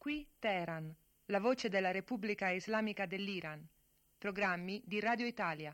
Qui Teheran, la voce della Repubblica Islamica dell'Iran. Programmi di Radio Italia.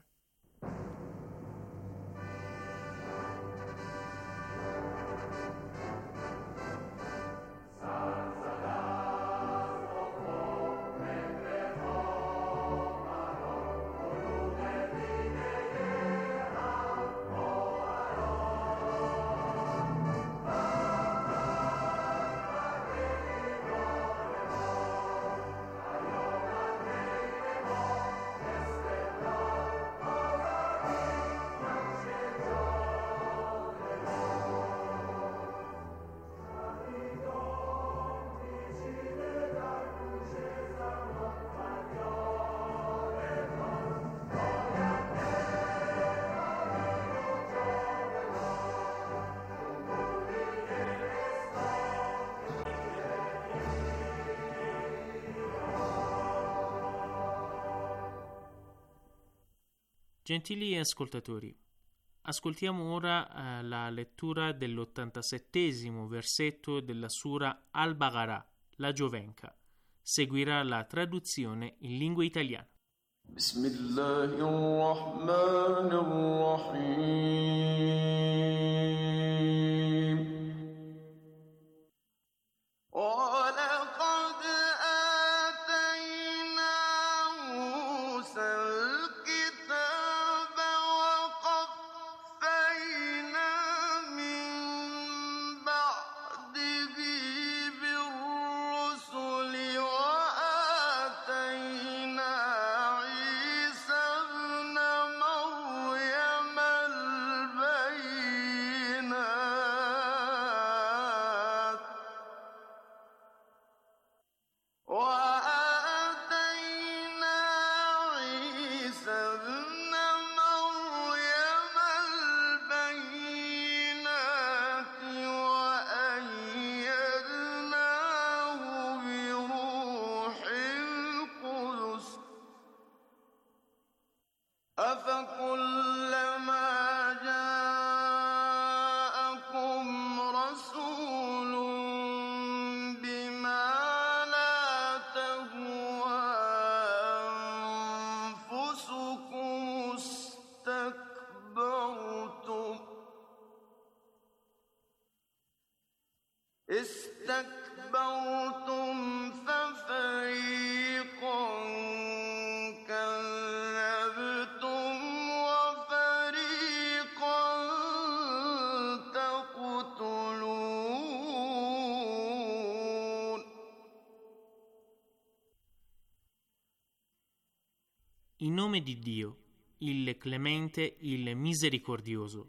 Gentili ascoltatori, ascoltiamo ora la lettura dell'87° versetto della Sura Al-Baqarah, la Giovenca. Seguirà la traduzione in lingua italiana. Bismillahirrahmanirrahim. استكبرتم ففريقا كذبتم وفريقا تقتلون. In nome di Dio, il Clemente, il Misericordioso.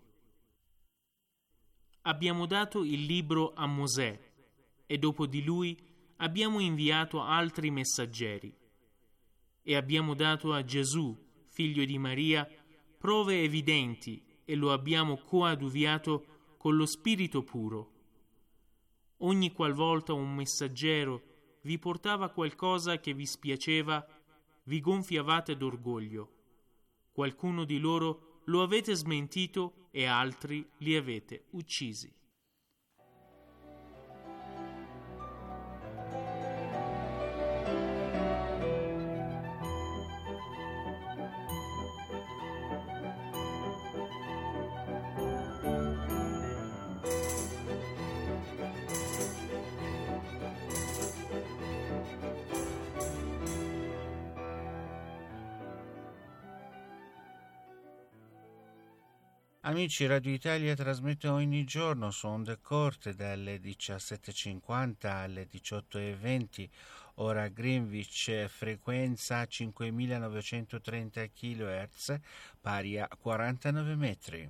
Abbiamo dato il libro a Mosè e dopo di lui abbiamo inviato altri messaggeri e abbiamo dato a Gesù, figlio di Maria, prove evidenti e lo abbiamo coadiuviato con lo Spirito puro. Ogni qualvolta un messaggero vi portava qualcosa che vi spiaceva, vi gonfiavate d'orgoglio. Qualcuno di loro lo avete smentito e altri li avete uccisi. Amici, Radio Italia trasmette ogni giorno su onde corte dalle 17.50 alle 18.20, ora Greenwich, frequenza 5.930 kHz, pari a 49 metri.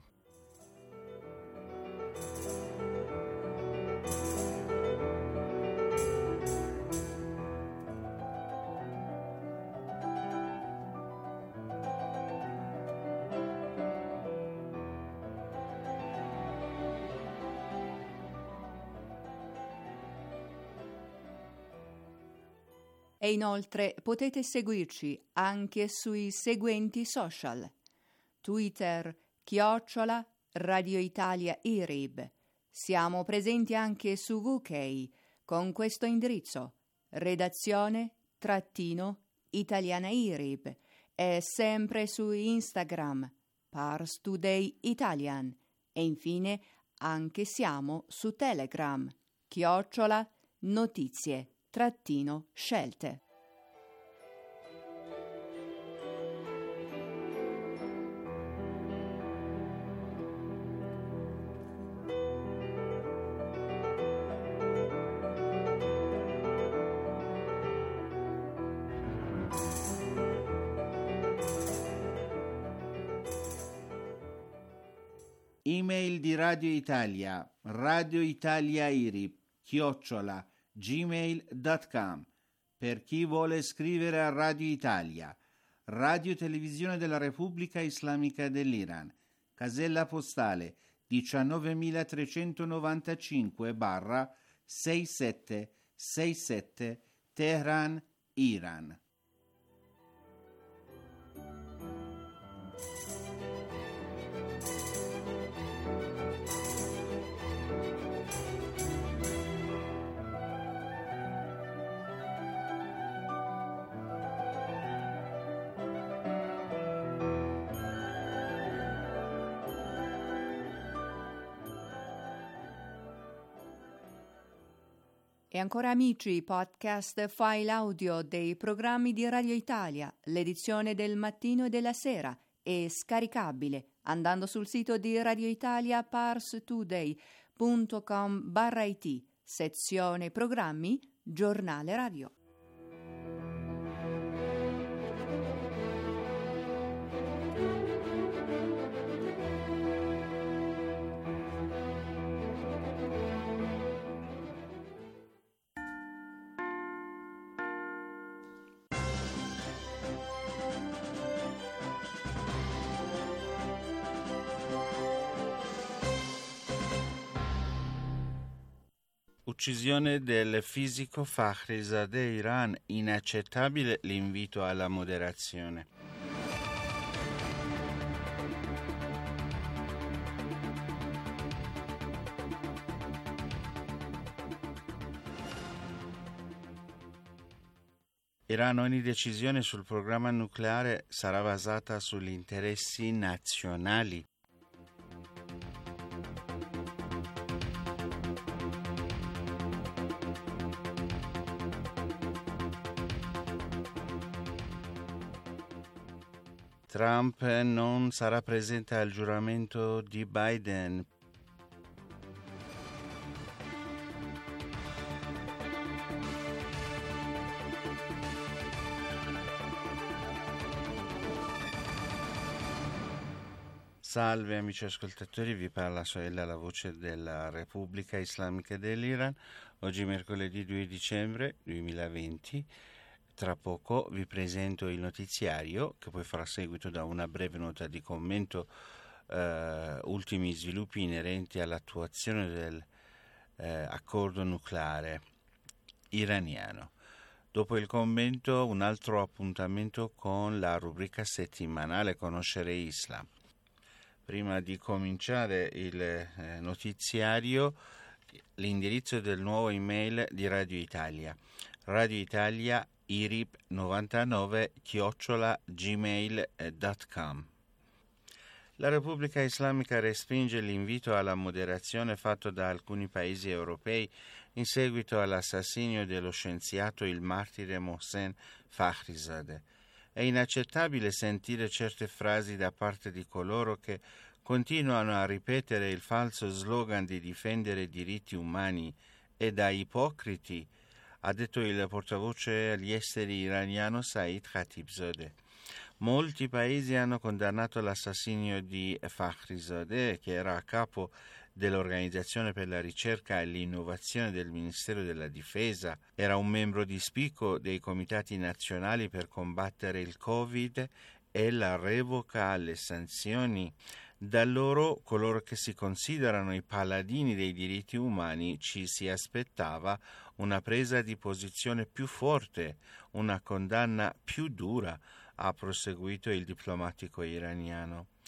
E inoltre potete seguirci anche sui seguenti social: Twitter @Radio Italia IRIB. Siamo presenti anche su VK con questo indirizzo redazione _Italiana IRIB e sempre su Instagram Pars Today Italian e infine anche siamo su Telegram _notizie_scelte. Email di Radio Italia, radioitaliairib@gmail.com. Per chi vuole scrivere a Radio Italia, Radio Televisione della Repubblica Islamica dell'Iran, casella postale 19395/6767 Teheran, Iran. E ancora amici, podcast file audio dei programmi di Radio Italia, l'edizione del mattino e della sera è scaricabile andando sul sito di Radio Italia parstoday.com/it, sezione programmi, giornale radio. Uccisione del fisico Fakhrizadeh Iran, inaccettabile l'invito alla moderazione. Iran, ogni decisione sul programma nucleare sarà basata sugli interessi nazionali. Trump non sarà presente al giuramento di Biden. Salve amici ascoltatori, vi parla Soella, la voce della Repubblica Islamica dell'Iran. Oggi mercoledì 2 dicembre 2020. Tra poco vi presento il notiziario che poi farà seguito da una breve nota di commento, ultimi sviluppi inerenti all'attuazione dell'accordo nucleare iraniano. Dopo il commento un altro appuntamento con la rubrica settimanale Conoscere Islam. Prima di cominciare il notiziario, l'indirizzo del nuovo email di Radio Italia. Radio Italia irib99@gmail.com. La Repubblica Islamica respinge l'invito alla moderazione fatto da alcuni paesi europei in seguito all'assassinio dello scienziato il martire Mohsen Fakhrizadeh. È inaccettabile sentire certe frasi da parte di coloro che continuano a ripetere il falso slogan di difendere i diritti umani e da ipocriti, ha detto il portavoce agli esteri iraniano Saeed Khatibzadeh. Molti paesi hanno condannato l'assassinio di Fakhrizadeh, che era a capo dell'Organizzazione per la ricerca e l'innovazione del Ministero della Difesa, era un membro di spicco dei comitati nazionali per combattere il Covid e la revoca alle sanzioni. Da loro, coloro che si considerano i paladini dei diritti umani, ci si aspettava una presa di posizione più forte, una condanna più dura, ha proseguito il diplomatico iraniano.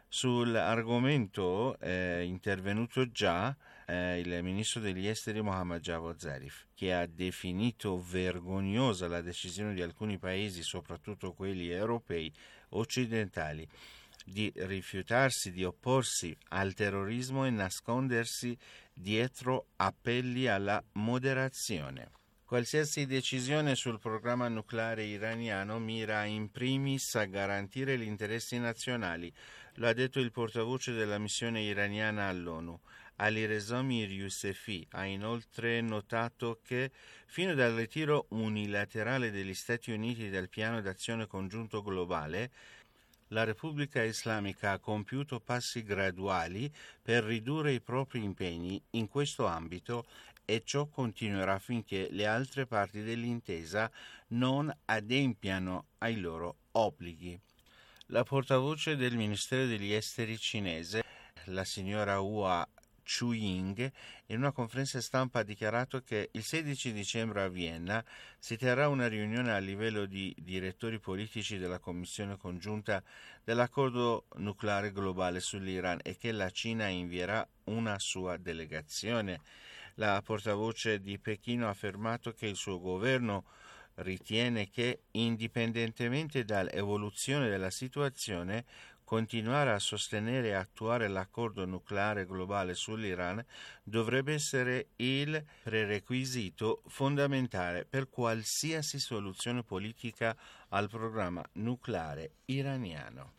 Sull'argomento è intervenuto già il ministro degli esteri Mohammad Javad Zarif, che ha definito vergognosa la decisione di alcuni paesi, soprattutto quelli europei occidentali, di rifiutarsi di opporsi al terrorismo e nascondersi dietro appelli alla moderazione. Qualsiasi decisione sul programma nucleare iraniano mira in primis a garantire gli interessi nazionali, lo ha detto il portavoce della missione iraniana all'ONU. Alireza Mir-Yousefi ha inoltre notato che, fino dal ritiro unilaterale degli Stati Uniti dal piano d'azione congiunto globale, la Repubblica Islamica ha compiuto passi graduali per ridurre i propri impegni in questo ambito e ciò continuerà finché le altre parti dell'intesa non adempiano ai loro obblighi. La portavoce del Ministero degli Esteri cinese, la signora Hua Chunying, in una conferenza stampa ha dichiarato che il 16 dicembre a Vienna si terrà una riunione a livello di direttori politici della Commissione congiunta dell'accordo nucleare globale sull'Iran e che la Cina invierà una sua delegazione. La portavoce di Pechino ha affermato che il suo governo ritiene che, indipendentemente dall'evoluzione della situazione, continuare a sostenere e attuare l'accordo nucleare globale sull'Iran dovrebbe essere il prerequisito fondamentale per qualsiasi soluzione politica al programma nucleare iraniano.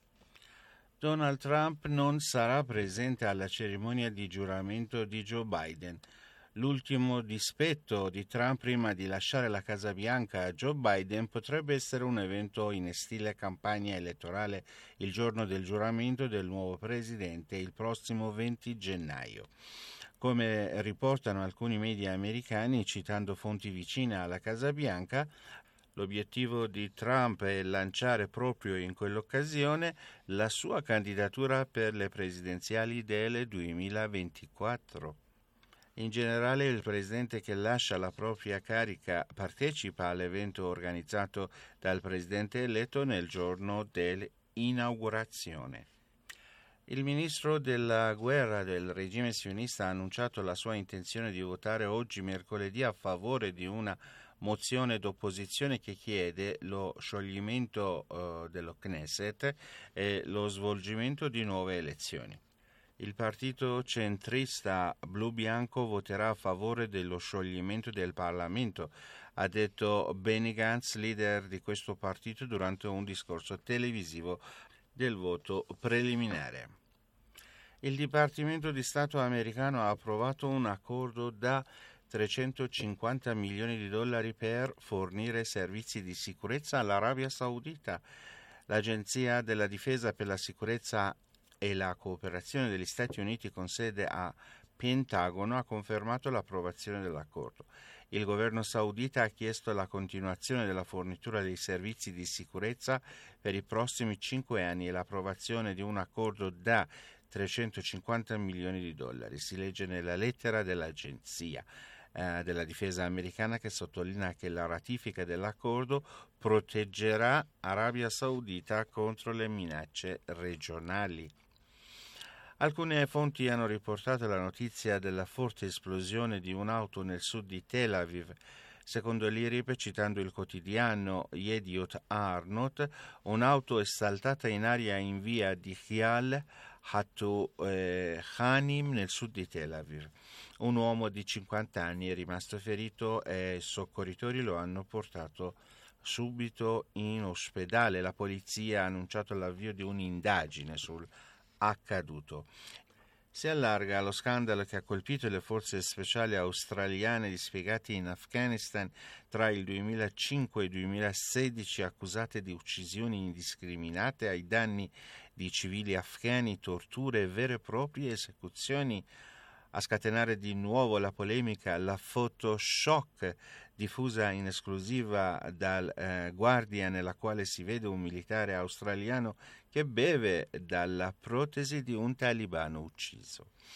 Donald Trump non sarà presente alla cerimonia di giuramento di Joe Biden. L'ultimo dispetto di Trump prima di lasciare la Casa Bianca a Joe Biden potrebbe essere un evento in stile campagna elettorale il giorno del giuramento del nuovo presidente il prossimo 20 gennaio. Come riportano alcuni media americani, citando fonti vicine alla Casa Bianca, l'obiettivo di Trump è lanciare proprio in quell'occasione la sua candidatura per le presidenziali del 2024. In generale, il presidente che lascia la propria carica partecipa all'evento organizzato dal presidente eletto nel giorno dell'inaugurazione. Il ministro della guerra del regime sionista ha annunciato la sua intenzione di votare oggi, mercoledì, a favore di una mozione d'opposizione che chiede lo scioglimento dello Knesset e lo svolgimento di nuove elezioni. Il partito centrista blu-bianco voterà a favore dello scioglimento del Parlamento, ha detto Benny Gantz, leader di questo partito, durante un discorso televisivo del voto preliminare. Il Dipartimento di Stato americano ha approvato un accordo da $350 milioni per fornire servizi di sicurezza all'Arabia Saudita. L'Agenzia della Difesa per la Sicurezza e la cooperazione degli Stati Uniti con sede a Pentagono ha confermato l'approvazione dell'accordo. Il governo saudita ha chiesto la continuazione della fornitura dei servizi di sicurezza per i prossimi 5 anni e l'approvazione di un accordo da $350 milioni. Si legge nella lettera dell'Agenzia della Difesa americana, che sottolinea che la ratifica dell'accordo proteggerà Arabia Saudita contro le minacce regionali. Alcune fonti hanno riportato la notizia della forte esplosione di un'auto nel sud di Tel Aviv. Secondo l'IRIB, citando il quotidiano Yediot Aharonot, un'auto è saltata in aria in via di Hial Hatu Hanim nel sud di Tel Aviv. Un uomo di 50 anni è rimasto ferito e i soccorritori lo hanno portato subito in ospedale. La polizia ha annunciato l'avvio di un'indagine sul accaduto. Si allarga lo scandalo che ha colpito le forze speciali australiane dispiegate in Afghanistan tra il 2005 e il 2016, accusate di uccisioni indiscriminate ai danni di civili afghani, torture e vere e proprie esecuzioni. A scatenare di nuovo la polemica, la Photoshock diffusa in esclusiva dal Guardian, nella quale si vede un militare australiano che beve dalla protesi di un talibano ucciso.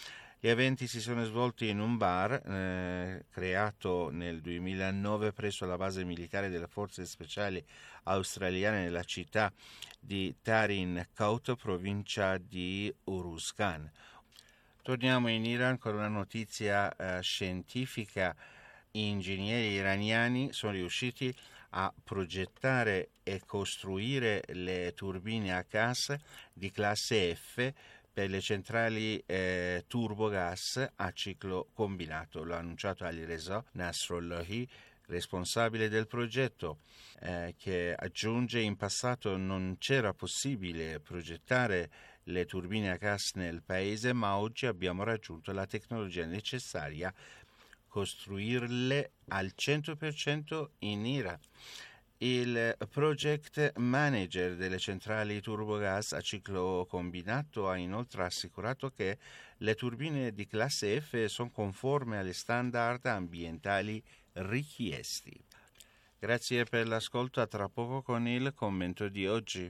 Gli eventi si sono svolti in un bar creato nel 2009 presso la base militare delle forze speciali australiane nella città di Tarin Kowt, provincia di Uruzgan. Torniamo in Iran con una notizia scientifica. Ingegneri iraniani sono riusciti a progettare e costruire le turbine a gas di classe F per le centrali turbogas a ciclo combinato. Lo ha annunciato Alireza Nasrollahi, responsabile del progetto, che aggiunge: in passato non c'era possibile progettare le turbine a gas nel paese, ma oggi abbiamo raggiunto la tecnologia necessaria costruirle al 100% in Iran. Il project manager delle centrali turbogas a ciclo combinato ha inoltre assicurato che le turbine di classe F sono conformi alle standard ambientali richiesti. Grazie per l'ascolto, a tra poco con il commento di oggi.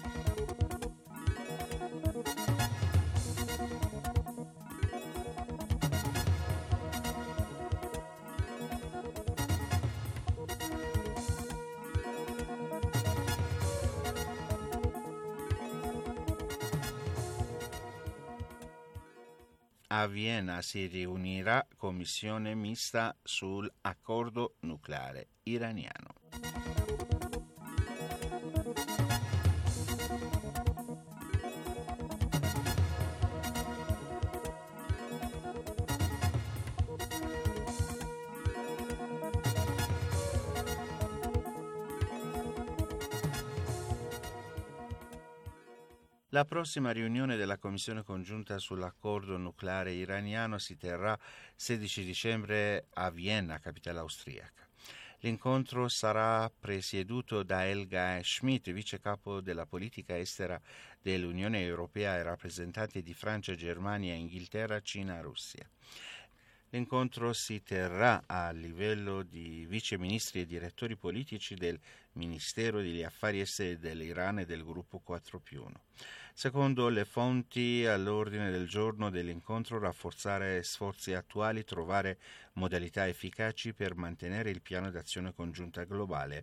A Vienna si riunirà commissione mista sull'accordo nucleare iraniano. La prossima riunione della Commissione congiunta sull'accordo nucleare iraniano si terrà 16 dicembre a Vienna, capitale austriaca. L'incontro sarà presieduto da Helga Schmidt, vice capo della politica estera dell'Unione Europea e rappresentante di Francia, Germania, Inghilterra, Cina e Russia. L'incontro si terrà a livello di vice ministri e direttori politici del Ministero degli Affari Esteri dell'Iran e del gruppo 4+1. Secondo le fonti, all'ordine del giorno dell'incontro rafforzare sforzi attuali, trovare modalità efficaci per mantenere il piano d'azione congiunta globale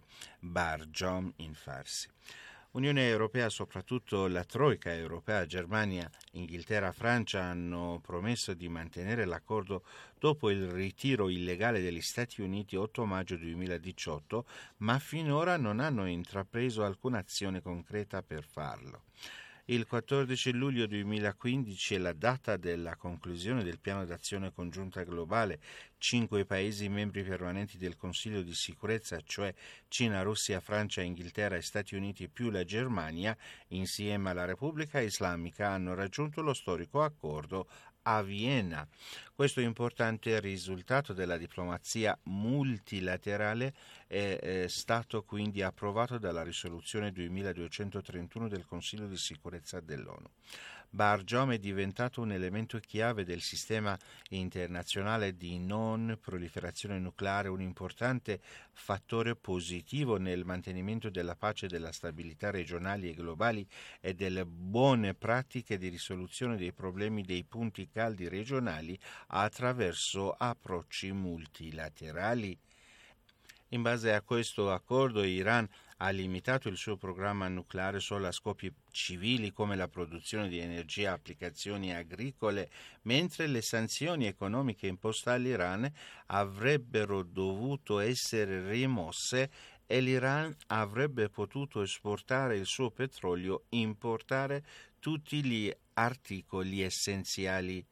Barjom in Farsi. Unione Europea, soprattutto la Troika Europea, Germania, Inghilterra, Francia hanno promesso di mantenere l'accordo dopo il ritiro illegale degli Stati Uniti 8 maggio 2018, ma finora non hanno intrapreso alcuna azione concreta per farlo. Il 14 luglio 2015 è la data della conclusione del piano d'azione congiunta globale. 5 Paesi membri permanenti del Consiglio di sicurezza, cioè Cina, Russia, Francia, Inghilterra e Stati Uniti più la Germania, insieme alla Repubblica Islamica, hanno raggiunto lo storico accordo a Vienna. Questo importante risultato della diplomazia multilaterale è stato quindi approvato dalla risoluzione 2231 del Consiglio di sicurezza dell'ONU. Barjom è diventato un elemento chiave del sistema internazionale di non proliferazione nucleare, un importante fattore positivo nel mantenimento della pace e della stabilità regionali e globali e delle buone pratiche di risoluzione dei problemi dei punti caldi regionali attraverso approcci multilaterali. In base a questo accordo, Iran ha limitato il suo programma nucleare solo a scopi civili come la produzione di energia e applicazioni agricole, mentre le sanzioni economiche imposte all'Iran avrebbero dovuto essere rimosse e l'Iran avrebbe potuto esportare il suo petrolio, importare tutti gli articoli essenziali.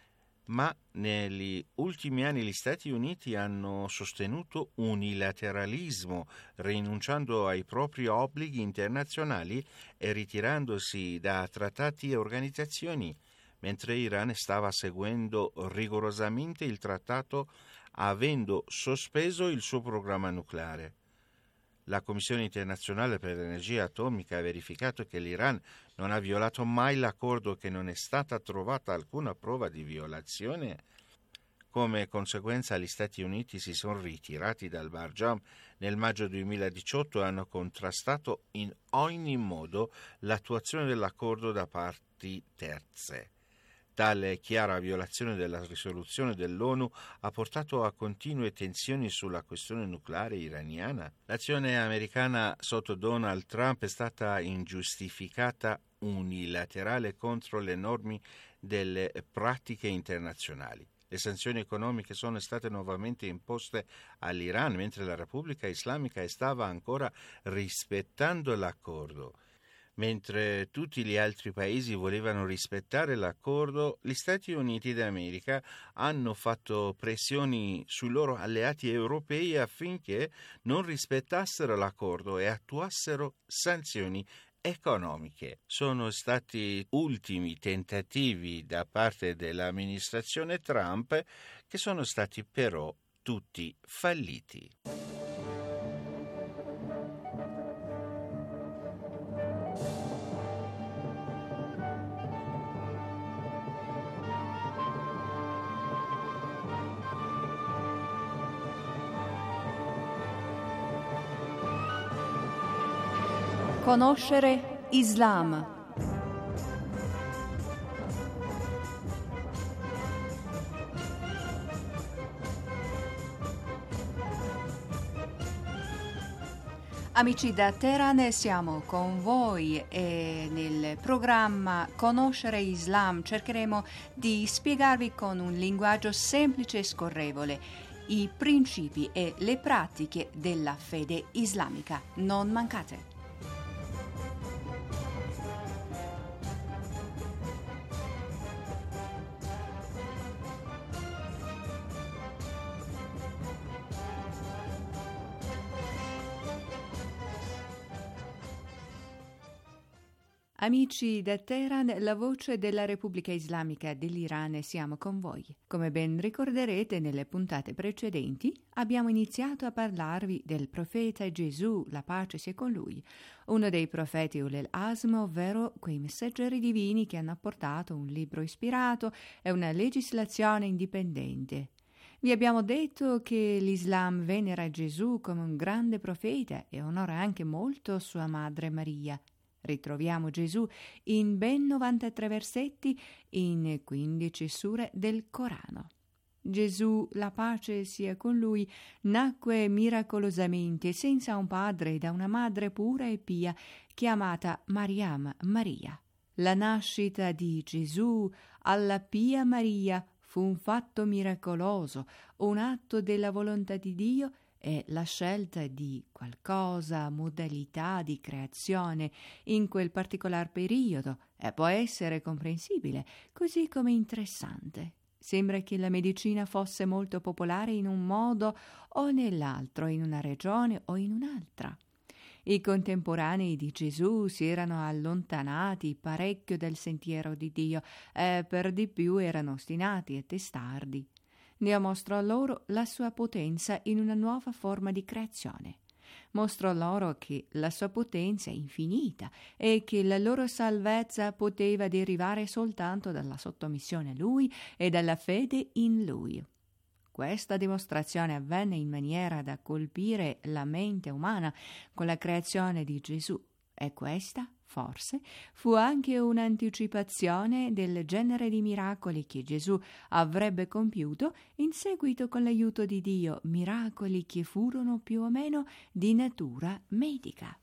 Ma negli ultimi anni gli Stati Uniti hanno sostenuto unilateralismo, rinunciando ai propri obblighi internazionali e ritirandosi da trattati e organizzazioni, mentre Iran stava seguendo rigorosamente il trattato, avendo sospeso il suo programma nucleare. La Commissione internazionale per l'energia atomica ha verificato che l'Iran non ha violato mai l'accordo, che non è stata trovata alcuna prova di violazione. Come conseguenza, gli Stati Uniti si sono ritirati dal Barjom nel maggio 2018 e hanno contrastato in ogni modo l'attuazione dell'accordo da parti terze. Tale chiara violazione della risoluzione dell'ONU ha portato a continue tensioni sulla questione nucleare iraniana. L'azione americana sotto Donald Trump è stata ingiustificata, unilaterale contro le norme delle pratiche internazionali. Le sanzioni economiche sono state nuovamente imposte all'Iran, mentre la Repubblica Islamica stava ancora rispettando l'accordo. Mentre tutti gli altri paesi volevano rispettare l'accordo, gli Stati Uniti d'America hanno fatto pressioni sui loro alleati europei affinché non rispettassero l'accordo e attuassero sanzioni economiche. Sono stati ultimi tentativi da parte dell'amministrazione Trump che sono stati però tutti falliti. Conoscere Islam. Amici da Teheran, siamo con voi e nel programma Conoscere Islam cercheremo di spiegarvi con un linguaggio semplice e scorrevole i principi e le pratiche della fede islamica. Non mancate! Amici da Teheran, la voce della Repubblica Islamica dell'Iran, siamo con voi. Come ben ricorderete, nelle puntate precedenti abbiamo iniziato a parlarvi del profeta Gesù, la pace sia con lui, uno dei profeti Ulul Azm, ovvero quei messaggeri divini che hanno portato un libro ispirato e una legislazione indipendente. Vi abbiamo detto che l'Islam venera Gesù come un grande profeta e onora anche molto sua madre Maria. Ritroviamo Gesù in ben 93 versetti in 15 sure del Corano. Gesù, la pace sia con lui, nacque miracolosamente senza un padre da una madre pura e pia chiamata Mariam, Maria. La nascita di Gesù alla pia Maria fu un fatto miracoloso, un atto della volontà di Dio e la scelta di qualcosa, modalità di creazione in quel particolar periodo e può essere comprensibile, così come interessante. Sembra che la medicina fosse molto popolare in un modo o nell'altro, in una regione o in un'altra. I contemporanei di Gesù si erano allontanati parecchio dal sentiero di Dio e per di più erano ostinati e testardi. Dio mostrò loro la sua potenza in una nuova forma di creazione. Mostrò loro che la sua potenza è infinita e che la loro salvezza poteva derivare soltanto dalla sottomissione a Lui e dalla fede in Lui. Questa dimostrazione avvenne in maniera da colpire la mente umana con la creazione di Gesù e questa, forse, fu anche un'anticipazione del genere di miracoli che Gesù avrebbe compiuto in seguito con l'aiuto di Dio, miracoli che furono più o meno di natura medica.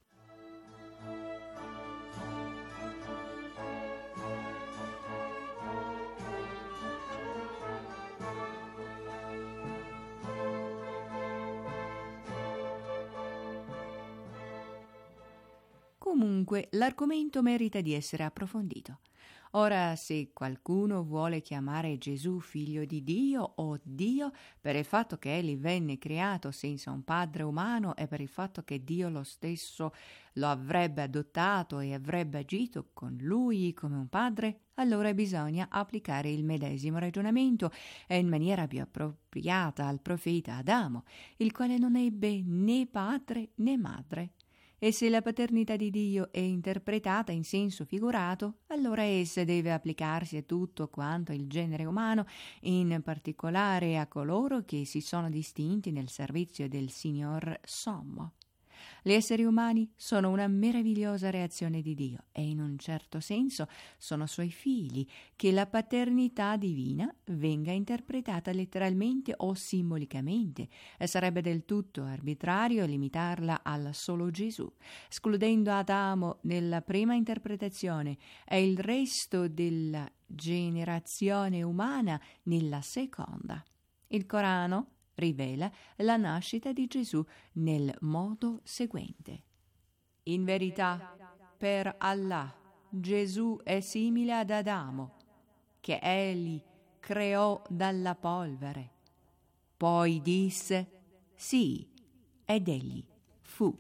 Comunque, l'argomento merita di essere approfondito. Ora, se qualcuno vuole chiamare Gesù figlio di Dio o Dio per il fatto che egli venne creato senza un padre umano e per il fatto che Dio lo stesso lo avrebbe adottato e avrebbe agito con lui come un padre, allora bisogna applicare il medesimo ragionamento e in maniera più appropriata al profeta Adamo, il quale non ebbe né padre né madre. E se la paternità di Dio è interpretata in senso figurato, allora essa deve applicarsi a tutto quanto il genere umano, in particolare a coloro che si sono distinti nel servizio del Signor Sommo. Gli esseri umani sono una meravigliosa reazione di Dio e in un certo senso sono suoi figli, che la paternità divina venga interpretata letteralmente o simbolicamente, e sarebbe del tutto arbitrario limitarla al solo Gesù, escludendo Adamo nella prima interpretazione e il resto della generazione umana nella seconda. Il Corano rivela la nascita di Gesù nel modo seguente. In verità, per Allah, Gesù è simile ad Adamo, che egli creò dalla polvere. Poi disse, sì, ed egli fu.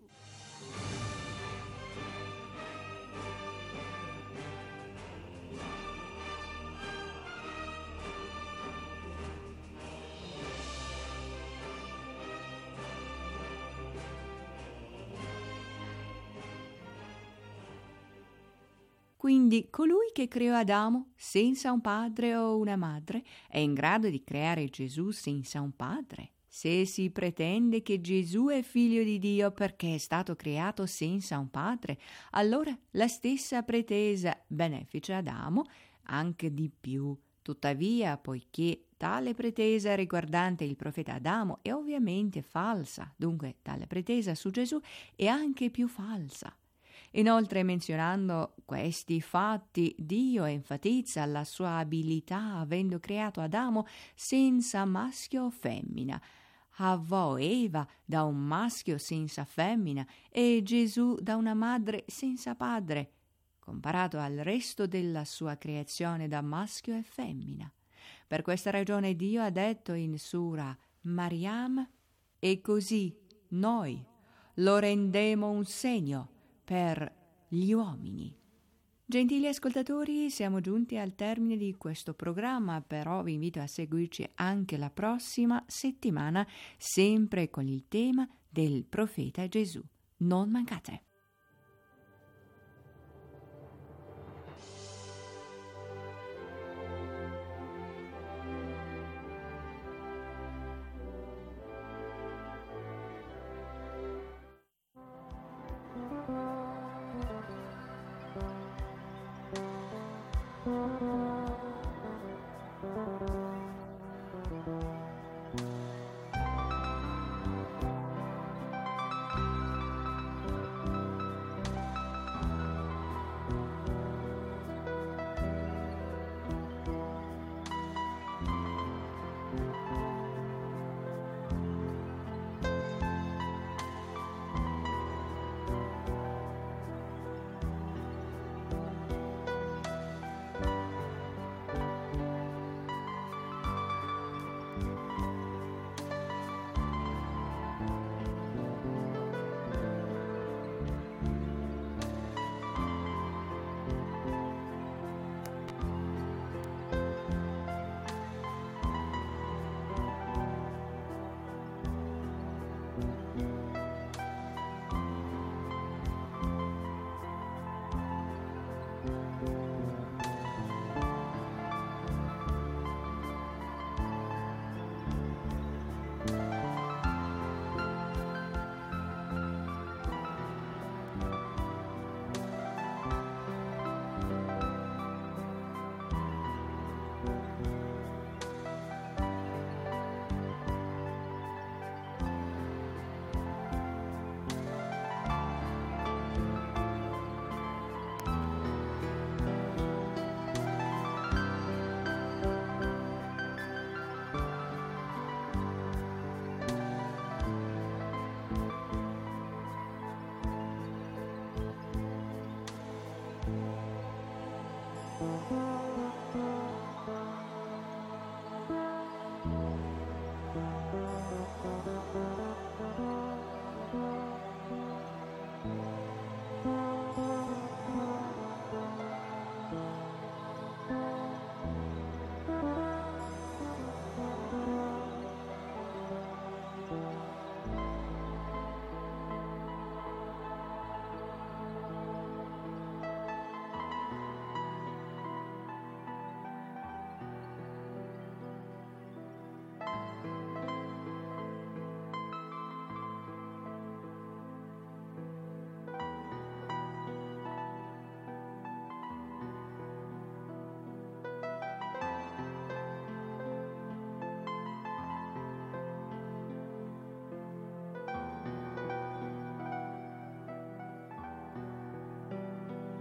Quindi colui che creò Adamo senza un padre o una madre è in grado di creare Gesù senza un padre. Se si pretende che Gesù è figlio di Dio perché è stato creato senza un padre, allora la stessa pretesa beneficia Adamo anche di più. Tuttavia, poiché tale pretesa riguardante il profeta Adamo è ovviamente falsa, dunque tale pretesa su Gesù è anche più falsa. Inoltre, menzionando questi fatti, Dio enfatizza la sua abilità avendo creato Adamo senza maschio o femmina, Havva o Eva da un maschio senza femmina e Gesù da una madre senza padre, comparato al resto della sua creazione da maschio e femmina. Per questa ragione Dio ha detto in Sura Maryam: e così noi lo rendemo un segno per gli uomini. Gentili ascoltatori, siamo giunti al termine di questo programma, però vi invito a seguirci anche la prossima settimana, sempre con il tema del profeta Gesù. Non mancate!